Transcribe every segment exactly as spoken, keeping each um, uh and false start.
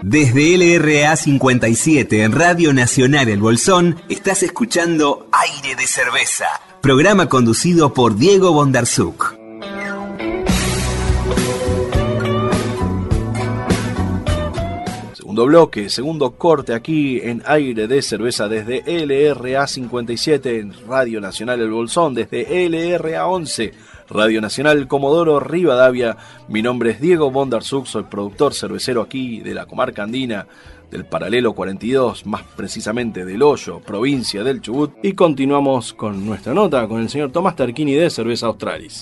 Desde L R A cincuenta y siete en Radio Nacional El Bolsón, estás escuchando Aire de Cerveza, programa conducido por Diego Bondarsuk. Segundo bloque, segundo corte aquí en Aire de Cerveza desde L R A cincuenta y siete en Radio Nacional El Bolsón, desde L R A once, Radio Nacional Comodoro Rivadavia. Mi nombre es Diego Bondarsuk, soy productor cervecero aquí de la comarca andina del Paralelo cuarenta y dos, más precisamente del Hoyo, provincia del Chubut, y continuamos con nuestra nota con el señor Tomás Tarquini de Cerveza Australis.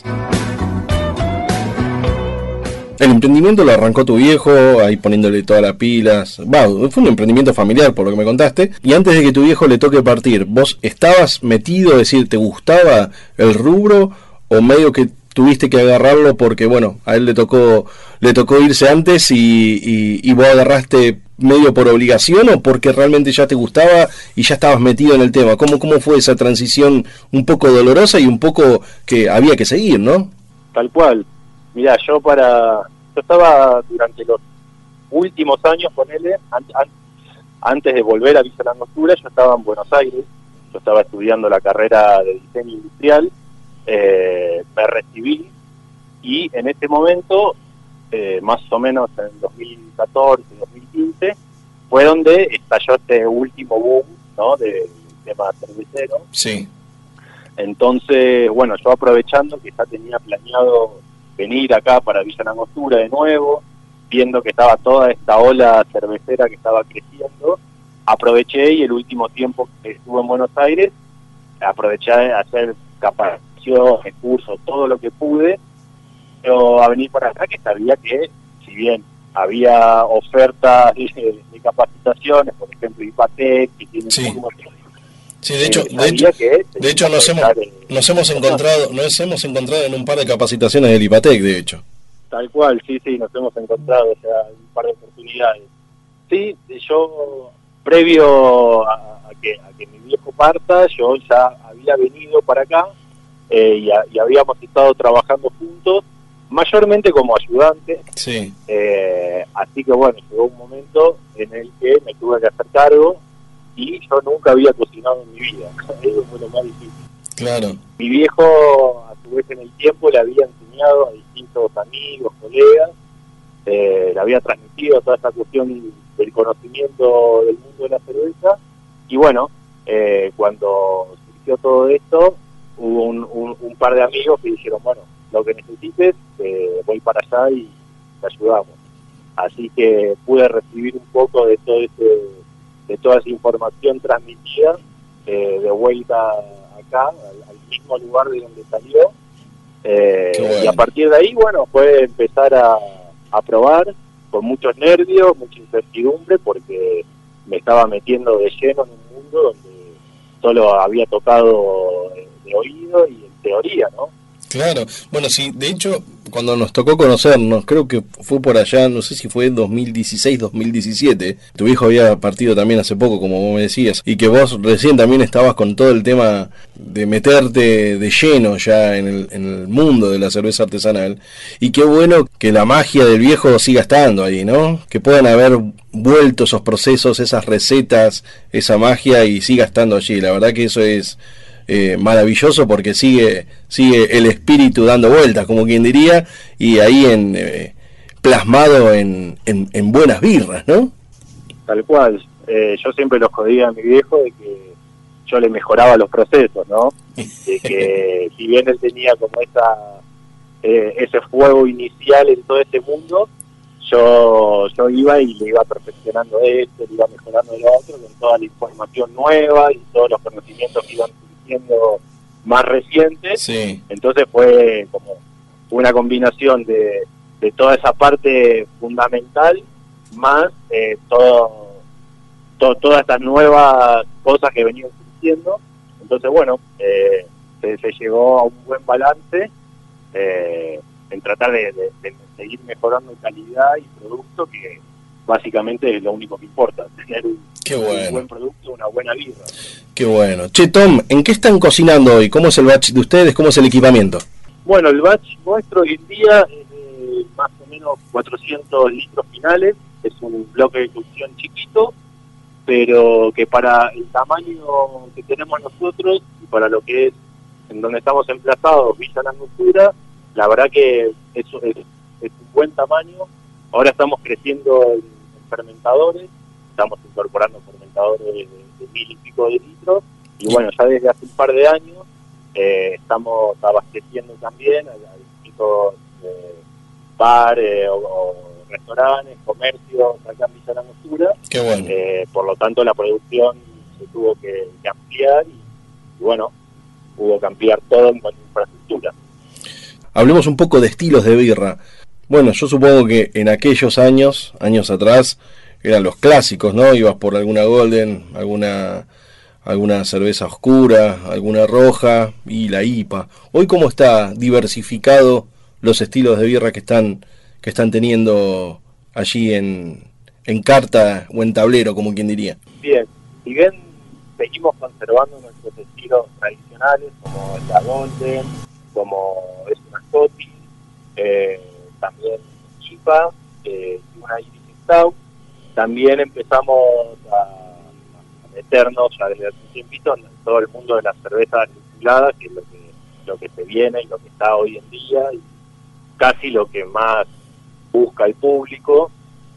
El emprendimiento lo arrancó tu viejo, ahí poniéndole todas las pilas. Va, fue un emprendimiento familiar por lo que me contaste. Y antes de que tu viejo le toque partir, ¿vos estabas metido, es decir, te gustaba el rubro o medio que tuviste que agarrarlo porque, bueno, a él le tocó le tocó irse antes y, y, y vos agarraste medio por obligación o porque realmente ya te gustaba y ya estabas metido en el tema? ¿Cómo, cómo fue esa transición un poco dolorosa y un poco que había que seguir, no? Tal cual. Mirá, yo para yo estaba durante los últimos años, ponele, an, an, antes de volver a Villa Langostura, yo estaba en Buenos Aires, yo estaba estudiando la carrera de diseño industrial, eh, me recibí y en ese momento, eh, más o menos en dos mil catorce, dos mil quince, fue donde estalló este último boom, ¿no?, del tema cervecero. Sí. Entonces, bueno, yo aprovechando que ya tenía planeado venir acá para Villa Langostura de nuevo, viendo que estaba toda esta ola cervecera que estaba creciendo, aproveché y el último tiempo que estuve en Buenos Aires, aproveché a hacer capacitaciones, cursos, todo lo que pude, pero a venir para acá que sabía que, si bien había ofertas de, de capacitaciones, por ejemplo, IPATEC, que tienen sí. un Sí, de hecho, de hecho, de hecho nos hemos nos hemos encontrado nos hemos encontrado en un par de capacitaciones del IPATEC, de hecho. Tal cual, sí, sí, nos hemos encontrado, o sea, un par de oportunidades. Sí, yo, previo a, a, que, a que mi viejo parta, yo ya había venido para acá eh, y, a, y habíamos estado trabajando juntos, mayormente como ayudantes. Sí. Eh, así que bueno, llegó un momento en el que me tuve que hacer cargo y yo nunca había cocinado en mi vida. Eso fue lo más difícil. Claro. Mi viejo, a su vez en el tiempo, le había enseñado a distintos amigos, colegas, eh, le había transmitido toda esta cuestión del conocimiento del mundo de la cerveza. Y bueno, eh, cuando surgió todo esto, hubo un, un, un par de amigos que dijeron, bueno, lo que necesites, eh, voy para allá y te ayudamos. Así que pude recibir un poco de todo ese... de toda esa información transmitida eh, de vuelta acá, al, al mismo lugar de donde salió. Eh, bueno. Y a partir de ahí, bueno, fue empezar a, a probar con muchos nervios, mucha incertidumbre, porque me estaba metiendo de lleno en un mundo donde solo había tocado de, de oído y en teoría, ¿no? Claro, bueno, sí, de hecho, cuando nos tocó conocernos, creo que fue por allá, no sé si fue en dos mil dieciséis, dos mil diecisiete, tu hijo había partido también hace poco, como vos me decías, y que vos recién también estabas con todo el tema de meterte de lleno ya en el, en el mundo de la cerveza artesanal, y qué bueno que la magia del viejo siga estando ahí, ¿no? Que puedan haber vuelto esos procesos, esas recetas, esa magia y siga estando allí, la verdad que eso es... Eh, maravilloso porque sigue sigue el espíritu dando vueltas, como quien diría, y ahí en eh, plasmado en, en, en buenas birras, ¿no? Tal cual. Eh, yo siempre lo jodía a mi viejo de que yo le mejoraba los procesos, ¿no? De que si bien él tenía como esa eh, ese fuego inicial en todo ese mundo, yo yo iba y le iba perfeccionando esto, le iba mejorando lo otro con toda la información nueva y todos los conocimientos que iban siendo más recientes. Sí. Entonces fue como una combinación de, de toda esa parte fundamental más eh, todo, todo todas estas nuevas cosas que venían surgiendo. Entonces bueno, eh, se, se llegó a un buen balance eh, en tratar de, de, de seguir mejorando calidad y producto, que básicamente es lo único que importa, tener un, Qué bueno. un buen producto, una buena birra. Qué bueno. Che, Tom, ¿en qué están cocinando hoy? ¿Cómo es el batch de ustedes? ¿Cómo es el equipamiento? Bueno, el batch nuestro hoy en día es de más o menos cuatrocientos litros finales. Es un bloque de construcción chiquito, pero que para el tamaño que tenemos nosotros y para lo que es en donde estamos emplazados, Villa Langostura, la verdad que eso es, es un buen tamaño. Ahora estamos creciendo en, en fermentadores, estamos incorporando fermentadores de, de mil y pico de litros, y bueno, ya desde hace un par de años eh, estamos abasteciendo también a, a distintos eh, bares o, o restaurantes, comercios acá en Villa Langostura. Qué bueno. Eh, por lo tanto, la producción se tuvo que, que ampliar y, y bueno, hubo que ampliar todo en cuanto a infraestructura. Hablemos un poco de estilos de birra. Bueno, yo supongo que en aquellos años, años atrás, eran los clásicos, ¿no? Ibas por alguna Golden, alguna alguna cerveza oscura, alguna roja y la I P A. Hoy, ¿cómo está diversificado los estilos de birra que están que están teniendo allí en, en carta o en tablero, como quien diría? Bien, si bien seguimos conservando nuestros estilos tradicionales, como la Golden, como es una Scotty, eh, también I P A, eh, y una Irish Stout, también empezamos a, a meternos ya desde hace un tiempito en todo el mundo de las cervezas destiladas, que es lo que, lo que se viene y lo que está hoy en día, y casi lo que más busca el público.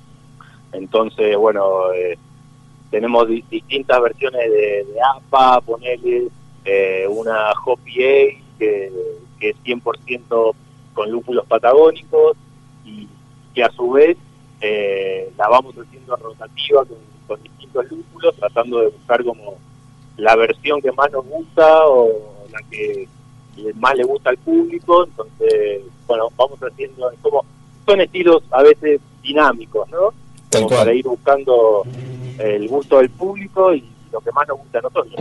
Entonces, bueno, eh, tenemos di- distintas versiones de, de A P A, ponele eh, una Hoppy Ale que, que es cien por ciento con lúpulos patagónicos y que a su vez eh, la vamos haciendo rotativa con, con distintos lúpulos, tratando de buscar como la versión que más nos gusta o la que más le gusta al público. Entonces, bueno, vamos haciendo, es como, son estilos a veces dinámicos, ¿no? Como para ir buscando el gusto del público y lo que más nos gusta a nosotros.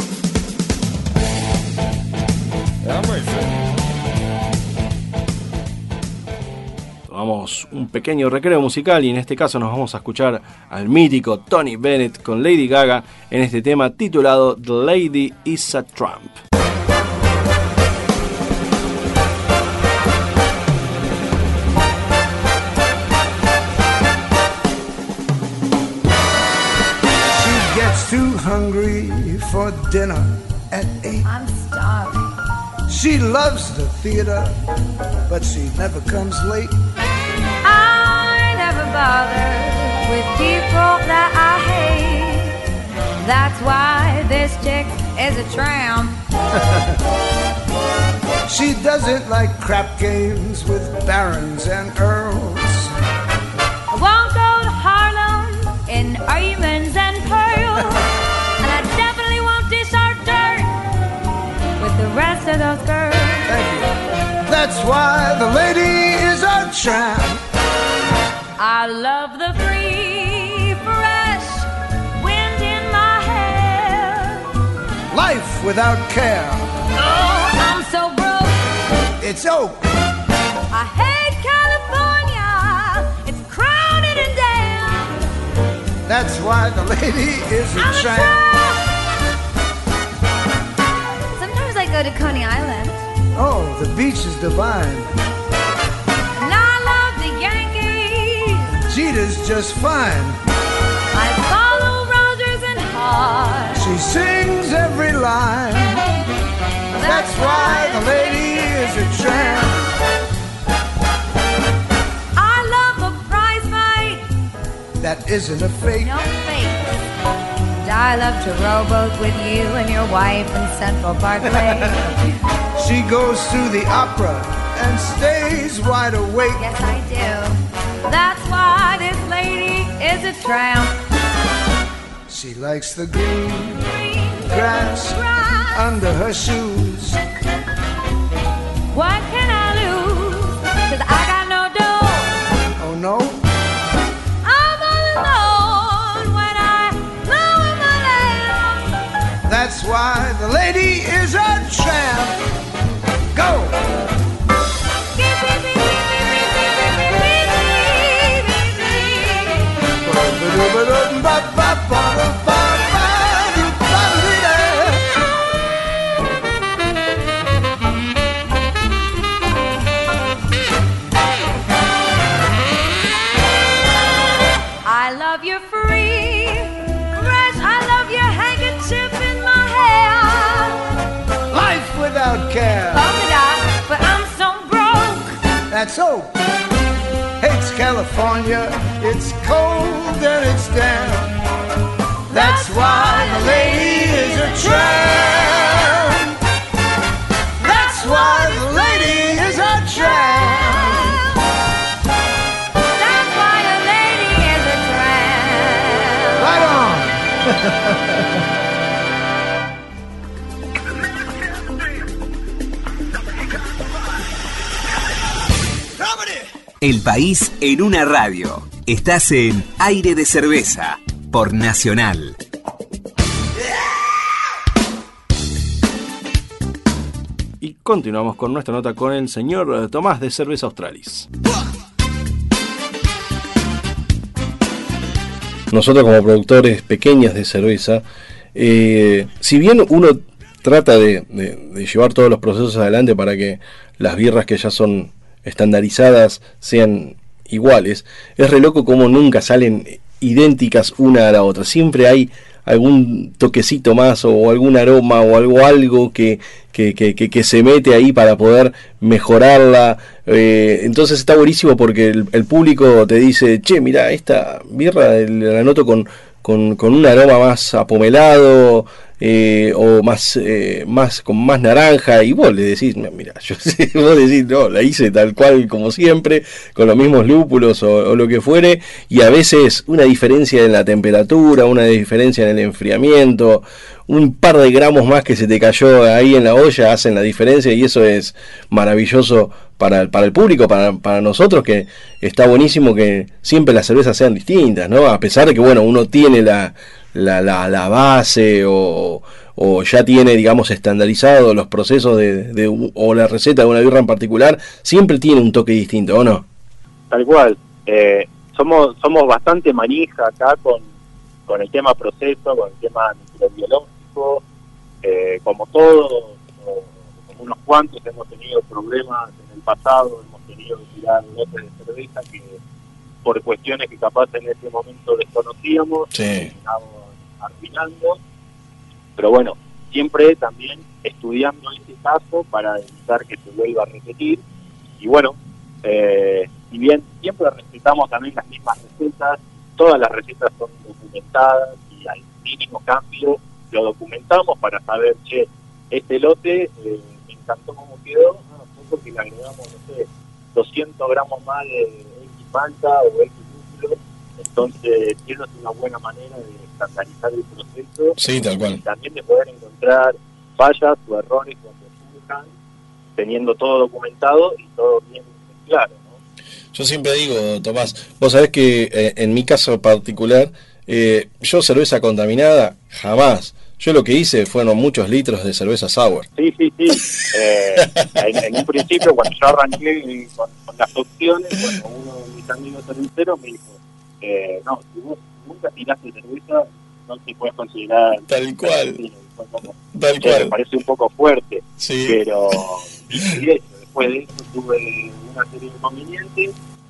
Tomamos un pequeño recreo musical y en este caso nos vamos a escuchar al mítico Tony Bennett con Lady Gaga en este tema titulado The Lady is a Tramp. She gets too hungry for dinner at eight. I'm starving. She loves the theater, but she never comes late. I never bother with people that I hate. That's why this chick is a tramp. She doesn't like crap games with barons and earls. I won't go to Harlem in diamonds and pearls. And I definitely won't dish our dirt with the rest of those girls. Thank you. That's why the lady is a tramp. I love the free, fresh wind in my hair. Life without care. Oh, I'm so broke. It's oak. I hate California. It's crowded and damn. That's why the lady is a I'm a tramp. tramp. Sometimes I go to Coney Island. Oh, the beach is divine. And I love the Yankees. Jeter's just fine. I follow Rogers and Hart. She sings every line. That's why the lady is a tramp. I love a prize fight. That isn't a fake. No fake. And I love to rowboat with you and your wife in Central Park Lake. She goes to the opera and stays wide awake. Yes, I do. That's why this lady is a tramp. She likes the green Green grass grass. under her shoes. What can I lose? 'Cause I got no dough. Oh no, I'm all alone when I lower my lamp. that's why the lady is a tramp. Go! that's so. It's California, it's cold and it's damp. That's why the lady is a tramp. That's why the lady is a tramp. That's why a lady is a tramp. Right on. El país en una radio. Estás en Aire de Cerveza por Nacional. Y continuamos con nuestra nota con el señor Tomás de Cerveza Australis. Nosotros como productores pequeños de cerveza, eh, si bien uno trata de, de, de llevar todos los procesos adelante para que las birras que ya son estandarizadas sean iguales, es re loco como nunca salen idénticas una a la otra. Siempre hay algún toquecito más o algún aroma o algo algo que, que, que, que, que se mete ahí para poder mejorarla. Eh, entonces está buenísimo porque el, el público te dice, che, mirá, esta birra la noto con, con, con un aroma más apomelado, Eh, o más, eh, más con más naranja, y vos le decís, mira, yo sé, vos decís, no, la hice tal cual como siempre, con los mismos lúpulos o, o lo que fuere, y a veces una diferencia en la temperatura, una diferencia en el enfriamiento, un par de gramos más que se te cayó ahí en la olla hacen la diferencia, y eso es maravilloso para, para el público, para, para nosotros, que está buenísimo que siempre las cervezas sean distintas, ¿no? A pesar de que, bueno, uno tiene la La, la, la base o, o ya tiene, digamos, estandarizado los procesos de, de, o la receta de una birra en particular, siempre tiene un toque distinto, ¿o no? Tal cual. Eh, somos somos bastante manija acá con, con el tema proceso, con el tema microbiológico, eh, como todos, como, como unos cuantos hemos tenido problemas en el pasado, hemos tenido que tirar lotes de cerveza que por cuestiones que capaz en ese momento desconocíamos, sí, terminamos arruinando, pero bueno, siempre también estudiando ese caso para evitar que se vuelva a repetir, y bueno, eh, si bien siempre respetamos también las mismas recetas, todas las recetas son documentadas y al mínimo cambio lo documentamos para saber, che, este lote eh, me encantó cómo quedó, no, fue porque le agregamos, no sé, doscientos gramos más de X malta o X lúpulo, entonces eso es una buena manera de estandarizar el proceso, sí, tal cual, y también de poder encontrar fallas o errores cuando surjan, teniendo todo documentado y todo bien claro, ¿no? Yo siempre digo, Tomás, vos sabés que eh, en mi caso particular, eh, yo cerveza contaminada, jamás. Yo lo que hice fueron muchos litros de cerveza sour. Sí, sí, sí. Eh, en, en un principio, cuando yo arranqué con, con las opciones, bueno, uno de mis amigos cerveceros me dijo, eh, no, si vos nunca tiraste cerveza, no te puedes considerar... Tal cual. Como, Tal eh, cual. Me parece un poco fuerte, sí, pero y eso, después de eso tuve una serie de inconvenientes,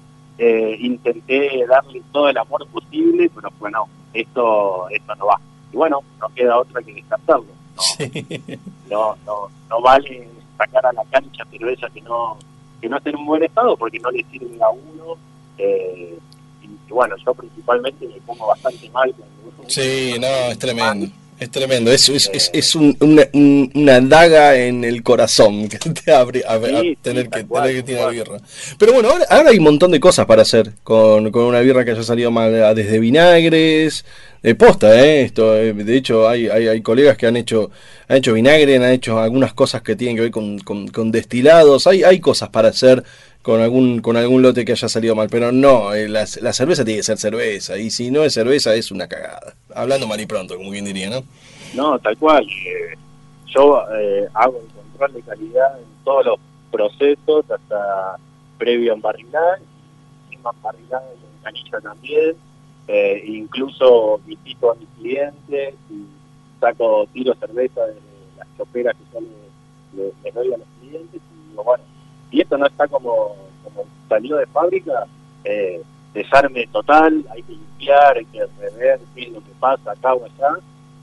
eh, intenté darle todo el amor posible, pero bueno, esto, esto no va. Y bueno, no queda otra que descartarlo. No, sí. no, no, no vale sacar a la cancha cerveza que no que no esté en un buen estado porque no le sirve a uno. Eh, y, y bueno, yo principalmente me pongo bastante mal. Cuando sí, no, es tremendo. Es tremendo, es, es, es, es un, una, un, una daga en el corazón que te abre a, a sí, tener, sí, que, cual, tener que tirar cual. birra. Pero bueno, ahora, ahora hay un montón de cosas para hacer con, con una birra que haya salido mal, desde vinagres, de posta, ¿eh? Esto, eh, de hecho, hay, hay, hay colegas que han hecho han hecho vinagre, han hecho algunas cosas que tienen que ver con, con, con destilados, hay, hay cosas para hacer con algún con algún lote que haya salido mal, pero no, eh, la, la cerveza tiene que ser cerveza, y si no es cerveza es una cagada. Hablando mal y pronto, como quien diría, ¿no? No, tal cual. Eh, yo eh, hago el control de calidad en todos los procesos, hasta previo embarrilar, sin embarrilar y en canilla también. Eh, incluso visito a mis clientes y saco, tiro cerveza de las choperas que yo les, les, les doy a los clientes y digo, bueno, y esto no está como, como salió de fábrica, eh, desarme total, hay que limpiar, hay que rever qué es lo que pasa acá o allá,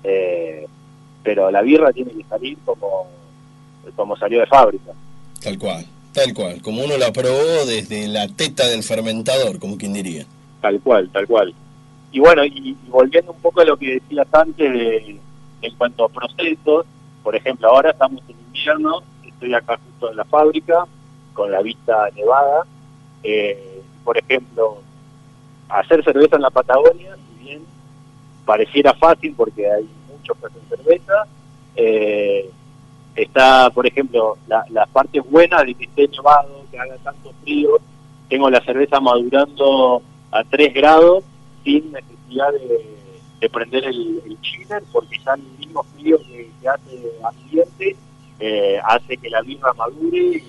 eh, pero la birra tiene que salir como, como salió de fábrica. Tal cual. Tal cual, como uno la probó desde la teta del fermentador, como quien diría. Tal cual, tal cual. Y bueno, y, y volviendo un poco a lo que decías antes de, en cuanto a procesos, por ejemplo, ahora estamos en invierno, estoy acá justo en la fábrica, con la vista nevada. Eh, por ejemplo, hacer cerveza en la Patagonia, si bien pareciera fácil porque hay muchos que hacen cerveza, eh, está, por ejemplo, la, la parte buena de que esté nevado, que haga tanto frío. Tengo la cerveza madurando a tres grados sin necesidad de, de prender el, el chiller, porque ya el mismo frío que, que hace ambiente eh, hace que la birra madure y,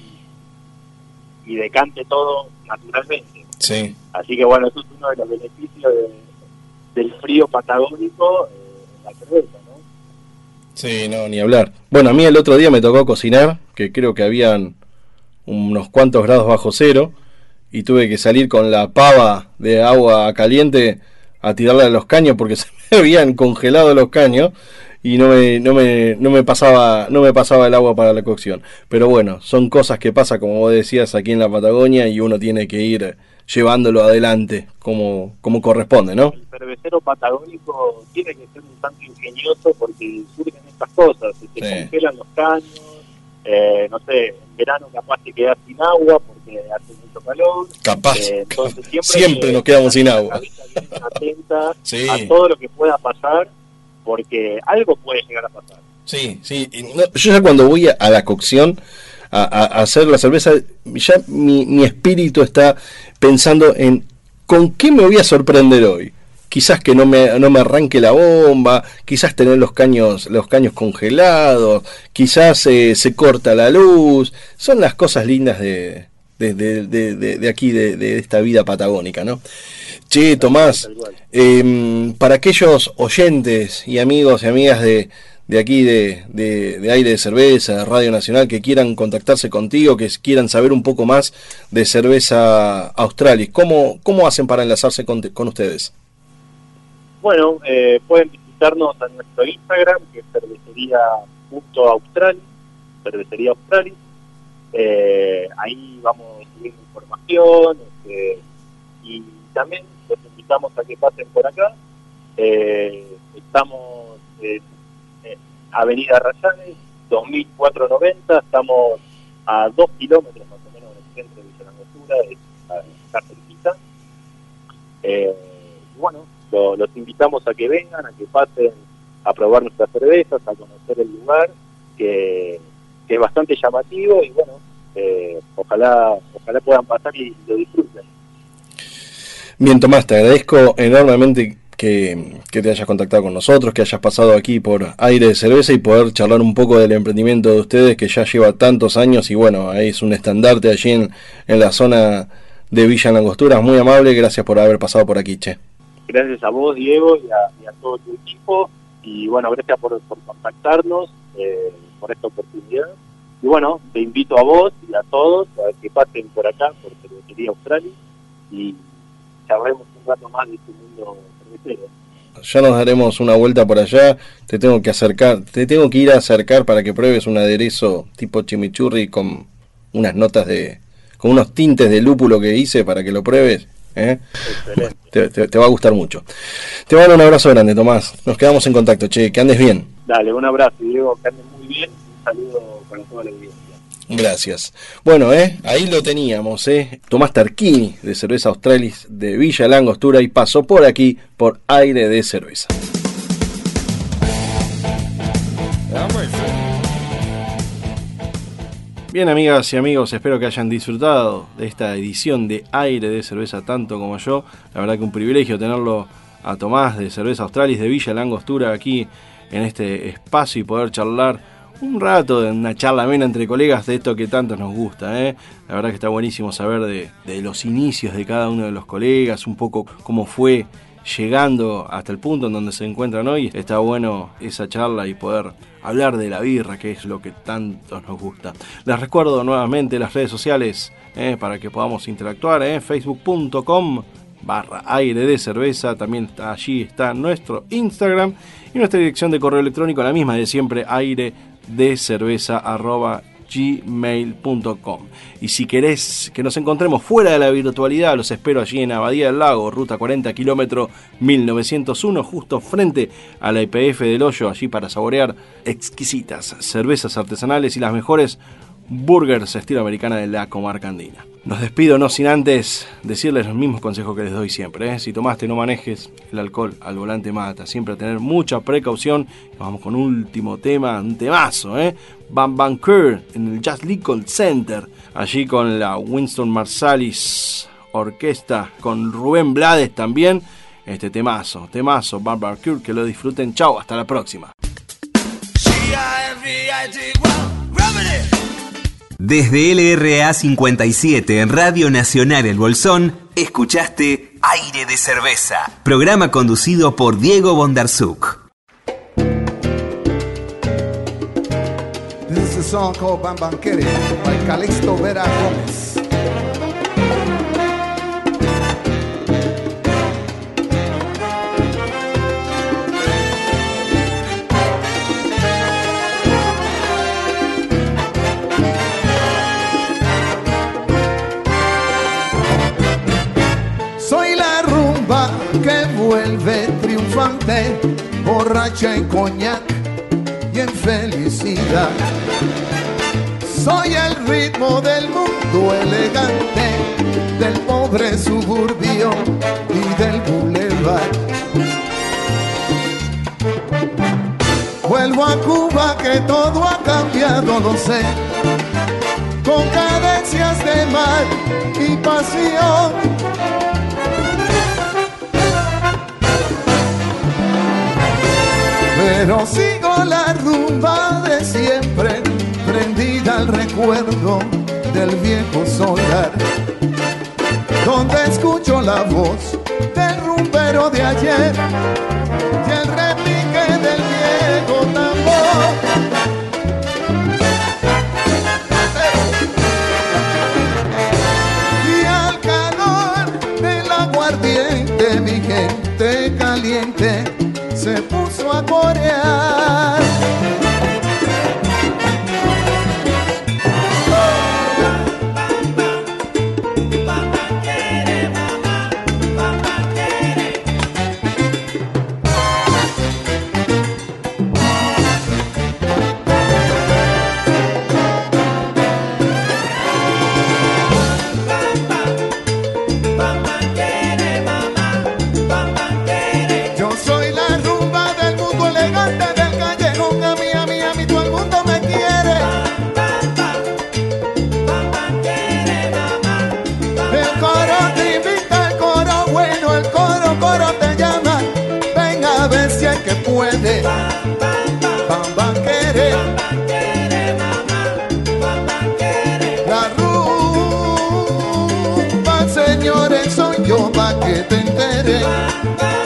y decante todo naturalmente. Sí. Así que bueno, eso es uno de los beneficios de, del frío patagónico eh, en la cerveza, ¿no? Sí, no, ni hablar. Bueno, a mí el otro día me tocó cocinar, que creo que habían unos cuantos grados bajo cero, y tuve que salir con la pava de agua caliente a tirarle a los caños porque se me habían congelado los caños y no me, no me, no me pasaba, no me pasaba el agua para la cocción. Pero bueno, son cosas que pasan, como vos decías, aquí en la Patagonia, y uno tiene que ir llevándolo adelante como, como corresponde, ¿no? El cervecero patagónico tiene que ser un tanto ingenioso porque surgen estas cosas, se te Sí. congelan los caños, eh, no sé, en verano capaz te quedas sin agua porque hace mucho calor. Capaz, Eh, entonces siempre, siempre nos quedamos sin agua. La cabeza bien atenta Sí. a todo lo que pueda pasar, porque algo puede llegar a pasar. Sí, sí. Y no, yo ya cuando voy a, a la cocción a, a, a hacer la cerveza, ya mi, mi espíritu está pensando en con qué me voy a sorprender hoy. Quizás que no me, no me arranque la bomba, quizás tener los caños, los caños congelados, quizás eh, se corta la luz. Son las cosas lindas de, de, de, de, de, de aquí, de, de esta vida patagónica, ¿no? Che, Tomás, eh, para aquellos oyentes y amigos y amigas de, de aquí, de, de, de Aire de Cerveza, de Radio Nacional, que quieran contactarse contigo, que quieran saber un poco más de Cerveza Australis, ¿cómo, cómo hacen para enlazarse con, con ustedes? Bueno, eh, pueden visitarnos en nuestro Instagram, que es cervecería.australis, cervecería Australis. Eh, ahí vamos subiendo información, este, y también los invitamos a que pasen por acá. Eh, estamos en, en Avenida Rayanes, dos mil cuatrocientos noventa, estamos a dos kilómetros más o menos del centro de Villa Langostura, acá cerquita. Eh, y bueno, lo, los invitamos a que vengan, a que pasen a probar nuestras cervezas, a conocer el lugar, que, que es bastante llamativo, y bueno, eh, ojalá, ojalá puedan pasar y lo disfruten. Bien, Tomás, te agradezco enormemente que, que te hayas contactado con nosotros, que hayas pasado aquí por Aire de Cerveza y poder charlar un poco del emprendimiento de ustedes, que ya lleva tantos años y bueno, ahí es un estandarte allí en, en la zona de Villa Langostura. Muy amable, gracias por haber pasado por aquí, che. Gracias a vos, Diego, y a, y a todo tu equipo, y bueno, gracias por, por contactarnos, eh, por esta oportunidad. Y bueno, te invito a vos y a todos a que pasen por acá, por Cervecería Australis, y charlemos un rato más de este mundo cervecero. Ya nos daremos una vuelta por allá. Te tengo que acercar, te tengo que ir a acercar para que pruebes un aderezo tipo chimichurri con unas notas de, con unos tintes de lúpulo que hice para que lo pruebes. ¿eh? Excelente. Te, te, te va a gustar mucho. Te mando un abrazo grande, Tomás. Nos quedamos en contacto, che, que andes bien. Dale, un abrazo, Diego, que andes muy bien. Un saludo para toda la audiencia. Gracias. Bueno, eh, ahí lo teníamos, eh. Tomás Tarquini, de Cerveza Australis de Villa Langostura, y pasó por aquí por Aire de Cerveza. Bien, amigas y amigos, espero que hayan disfrutado de esta edición de Aire de Cerveza tanto como yo. La verdad que un privilegio tenerlo a Tomás de Cerveza Australis de Villa Langostura aquí en este espacio y poder charlar un rato de una charla amena entre colegas de esto que tanto nos gusta, ¿eh? La verdad que está buenísimo saber de, de los inicios de cada uno de los colegas, un poco cómo fue llegando hasta el punto en donde se encuentran hoy. Está bueno esa charla y poder hablar de la birra, que es lo que tanto nos gusta. Les recuerdo nuevamente las redes sociales, ¿eh? Para que podamos interactuar, ¿eh? facebook punto com barra aire de cerveza, también está, allí está nuestro Instagram y nuestra dirección de correo electrónico, la misma de siempre, aire de cerveza arroba gmail punto com. Y si querés que nos encontremos fuera de la virtualidad, los espero allí en Abadía del Lago, ruta cuarenta, kilómetro mil novecientos uno, justo frente a la I P F del Hoyo, allí para saborear exquisitas cervezas artesanales y las mejores burgers estilo americana de la comarca andina. Nos despido no sin antes decirles los mismos consejos que les doy siempre, ¿eh? Si tomaste, no manejes, el alcohol al volante mata. Siempre a tener mucha precaución. Vamos con un último tema, un temazo, ¿eh? Bam Bam Kerr en el Jazz Lincoln Center, allí con la Winston Marsalis Orquesta, con Rubén Blades también. Este temazo, temazo, Bam Bam Kerr, que lo disfruten. Chao, hasta la próxima. Desde L R A cincuenta y siete en Radio Nacional El Bolsón, escuchaste Aire de Cerveza, programa conducido por Diego Bondarsuk. This is a song called Bam Bam Kerr by Calixto Vera Gómez. Que vuelve triunfante, borracha en coñac y en felicidad. Soy el ritmo del mundo elegante, del pobre suburbio y del bulevar. Vuelvo a Cuba que todo ha cambiado, lo sé, con cadencias de mar y pasión. Pero sigo la rumba de siempre, prendida al recuerdo del viejo solar, donde escucho la voz del rumbero de ayer y el repique del viejo tambor. Y al calor del aguardiente mi gente caliente se puso a corear. Puede, Bam Bam Kerr, la rumba, señores, soy yo pa' que te enteres.